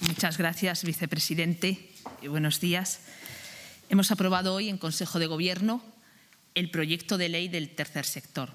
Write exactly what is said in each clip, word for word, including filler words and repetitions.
Muchas gracias, vicepresidente. Buenos días. Hemos aprobado hoy en Consejo de Gobierno el proyecto de ley del tercer sector.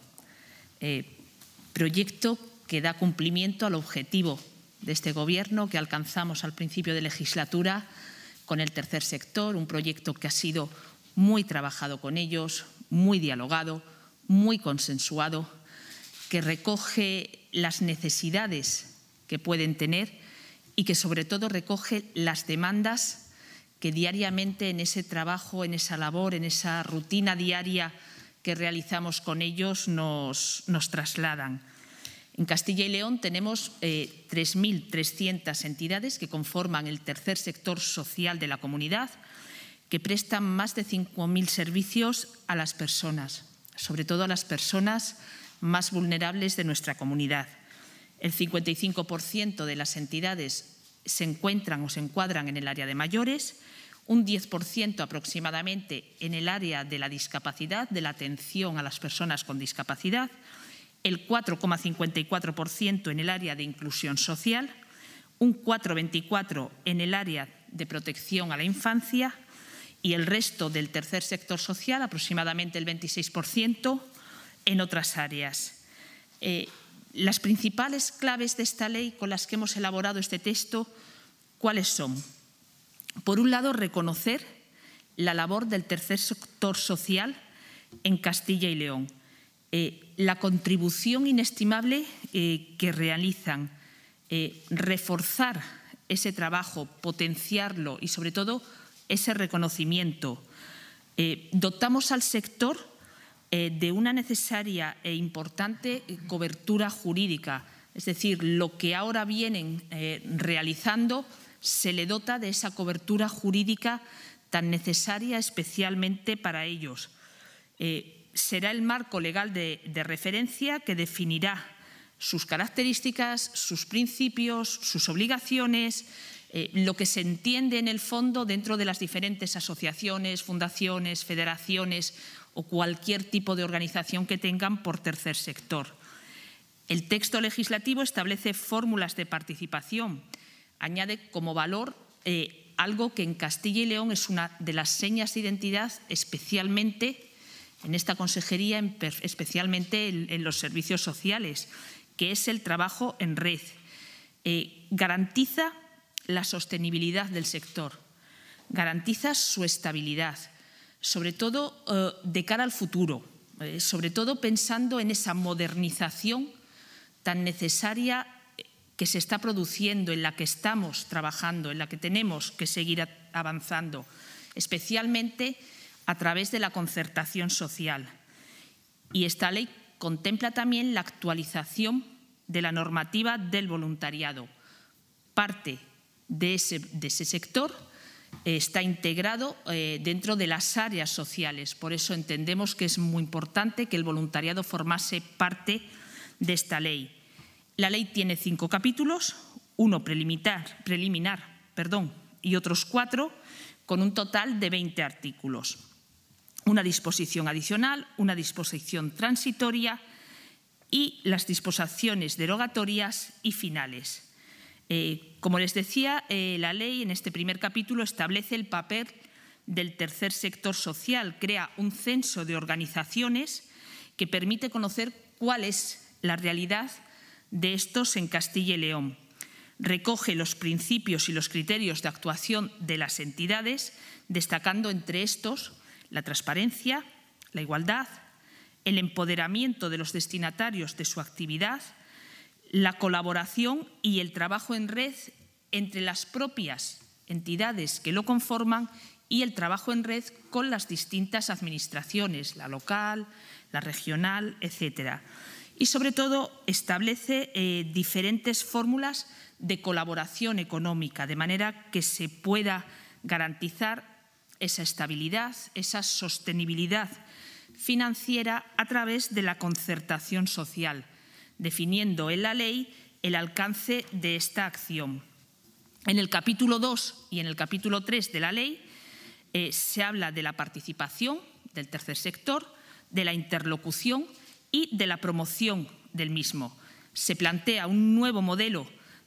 Eh, proyecto que da cumplimiento al objetivo de este Gobierno que alcanzamos al principio de legislatura con el tercer sector, un proyecto que ha sido muy trabajado con ellos, muy dialogado, muy consensuado, que recoge las necesidades que pueden tener y que sobre todo recoge las demandas que diariamente en ese trabajo, en esa labor, en esa rutina diaria que realizamos con ellos nos, nos trasladan. En Castilla y León tenemos eh, tres mil trescientas entidades que conforman el tercer sector social de la comunidad, que prestan más de cinco mil servicios a las personas, sobre todo a las personas más vulnerables de nuestra comunidad. El cincuenta y cinco por ciento de las entidades se encuentran o se encuadran en el área de mayores, un diez por ciento aproximadamente en el área de la discapacidad, de la atención a las personas con discapacidad, el cuatro coma cincuenta y cuatro por ciento en el área de inclusión social, un cuatro coma veinticuatro por ciento en el área de protección a la infancia y el resto del tercer sector social, aproximadamente el veintiséis por ciento, en otras áreas. Eh, Las principales claves de esta ley con las que hemos elaborado este texto, ¿cuáles son? Por un lado, reconocer la labor del tercer sector social en Castilla y León, eh, la contribución inestimable eh, que realizan, eh, reforzar ese trabajo, potenciarlo y, sobre todo, ese reconocimiento. Eh, dotamos al sector de una necesaria e importante cobertura jurídica, es decir, lo que ahora vienen eh, realizando se le dota de esa cobertura jurídica tan necesaria especialmente para ellos. Eh, será el marco legal de, de referencia que definirá sus características, sus principios, sus obligaciones, eh, lo que se entiende en el fondo dentro de las diferentes asociaciones, fundaciones, federaciones o cualquier tipo de organización que tengan por tercer sector. El texto legislativo establece fórmulas de participación, añade como valor eh, algo que en Castilla y León es una de las señas de identidad, especialmente en esta consejería, en, especialmente en, en los servicios sociales, que es el trabajo en red. Eh, garantiza la sostenibilidad del sector, garantiza su estabilidad, sobre todo eh, de cara al futuro, eh, sobre todo pensando en esa modernización tan necesaria que se está produciendo, en la que estamos trabajando, en la que tenemos que seguir avanzando, especialmente a través de la concertación social. Y esta ley contempla también la actualización de la normativa del voluntariado. Parte de ese, de ese sector está integrado eh, dentro de las áreas sociales. Por eso entendemos que es muy importante que el voluntariado formase parte de esta ley. La ley tiene cinco capítulos, uno preliminar, preliminar perdón, y otros cuatro, con un total de veinte artículos. Una disposición adicional, una disposición transitoria y las disposiciones derogatorias y finales. Eh, como les decía, eh, la ley en este primer capítulo establece el papel del tercer sector social, crea un censo de organizaciones que permite conocer cuál es la realidad de estos en Castilla y León. Recoge los principios y los criterios de actuación de las entidades, destacando entre estos la transparencia, la igualdad, el empoderamiento de los destinatarios de su actividad, la colaboración y el trabajo en red entre las propias entidades que lo conforman y el trabajo en red con las distintas administraciones, la local, la regional, etcétera. Y, sobre todo, establece eh, diferentes fórmulas de colaboración económica, de manera que se pueda garantizar esa estabilidad, esa sostenibilidad financiera a través de la concertación social, definiendo en la ley el alcance de esta acción. En el capítulo dos y en el capítulo tres de la ley eh, se habla de la participación del tercer sector, de la interlocución y de la promoción del mismo. Se plantea un nuevo modelo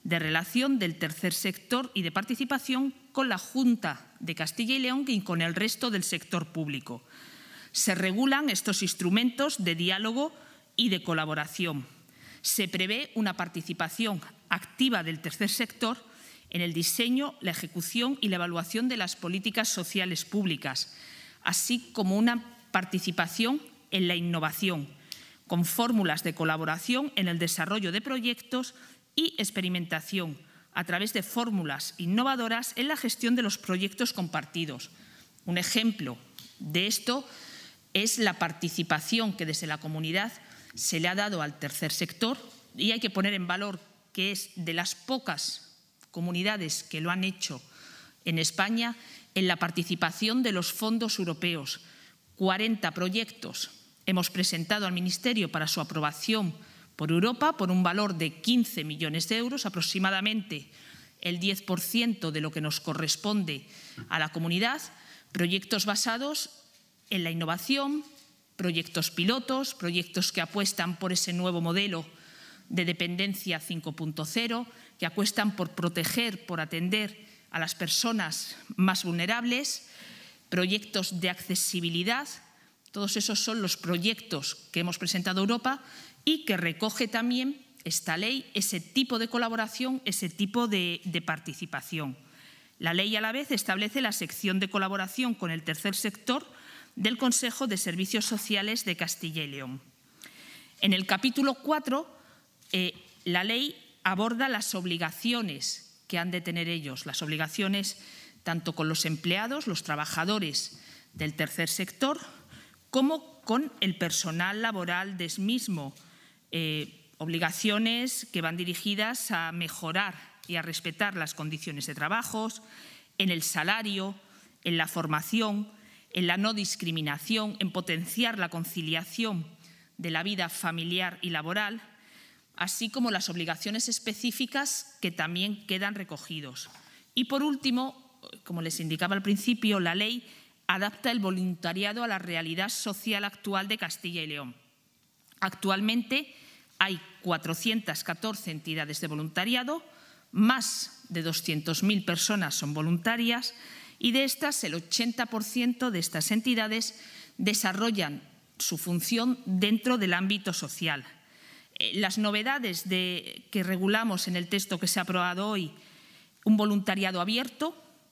de relación del tercer sector y de participación con la Junta de Castilla y León y con el resto del sector público. Se regulan estos instrumentos de diálogo y de colaboración. Se prevé una participación activa del tercer sector en el diseño, la ejecución y la evaluación de las políticas sociales públicas, así como una participación en la innovación, con fórmulas de colaboración en el desarrollo de proyectos y experimentación a través de fórmulas innovadoras en la gestión de los proyectos compartidos. Un ejemplo de esto es la participación que desde la comunidad se le ha dado al tercer sector, y hay que poner en valor que es de las pocas comunidades que lo han hecho en España en la participación de los fondos europeos. cuarenta proyectos hemos presentado al Ministerio para su aprobación por Europa por un valor de quince millones de euros, aproximadamente el diez por ciento de lo que nos corresponde a la comunidad, proyectos basados en la innovación, proyectos pilotos, proyectos que apuestan por ese nuevo modelo de dependencia cinco punto cero, que apuestan por proteger, por atender a las personas más vulnerables, proyectos de accesibilidad. Todos esos son los proyectos que hemos presentado a Europa y que recoge también esta ley ese tipo de colaboración, ese tipo de, de participación. La ley a la vez establece la sección de colaboración con el tercer sector del Consejo de Servicios Sociales de Castilla y León. En el capítulo cuatro, eh, la ley aborda las obligaciones que han de tener ellos, las obligaciones tanto con los empleados, los trabajadores del tercer sector, como con el personal laboral del mismo. Eh, obligaciones que van dirigidas a mejorar y a respetar las condiciones de trabajo, en el salario, en la formación, en la no discriminación, en potenciar la conciliación de la vida familiar y laboral, así como las obligaciones específicas que también quedan recogidos. Y por último, como les indicaba al principio, la ley adapta el voluntariado a la realidad social actual de Castilla y León. Actualmente hay cuatrocientas catorce entidades de voluntariado, más de doscientas mil personas son voluntarias y de estas el ochenta por ciento de estas entidades desarrollan su función dentro del ámbito social. Las novedades de, que regulamos en el texto que se ha aprobado hoy, un voluntariado abierto,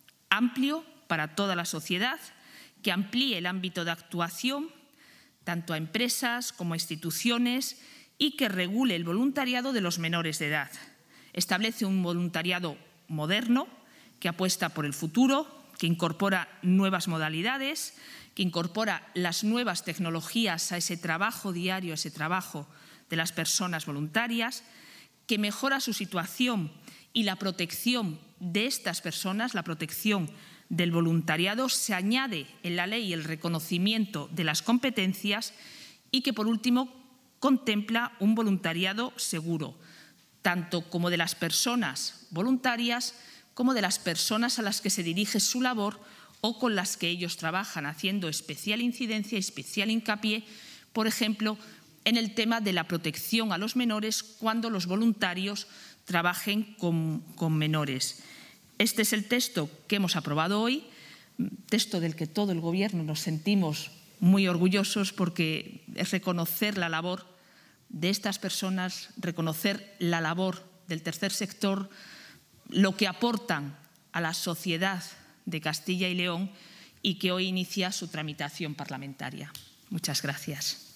amplio para toda la sociedad, que amplíe el ámbito de actuación tanto a empresas como a instituciones y que regule el voluntariado de los menores de edad. Establece un voluntariado moderno que apuesta por el futuro, que incorpora nuevas modalidades, que incorpora las nuevas tecnologías a ese trabajo diario, a ese trabajo de las personas voluntarias, que mejora su situación y la protección de estas personas, la protección del voluntariado. Se añade en la ley el reconocimiento de las competencias y que, por último, contempla un voluntariado seguro, tanto como de las personas voluntarias como de las personas a las que se dirige su labor o con las que ellos trabajan, haciendo especial incidencia y especial hincapié, por ejemplo, en el tema de la protección a los menores cuando los voluntarios trabajen con, con menores. Este es el texto que hemos aprobado hoy, texto del que todo el Gobierno nos sentimos muy orgullosos porque es reconocer la labor de estas personas, reconocer la labor del tercer sector, lo que aportan a la sociedad de Castilla y León y que hoy inicia su tramitación parlamentaria. Muchas gracias.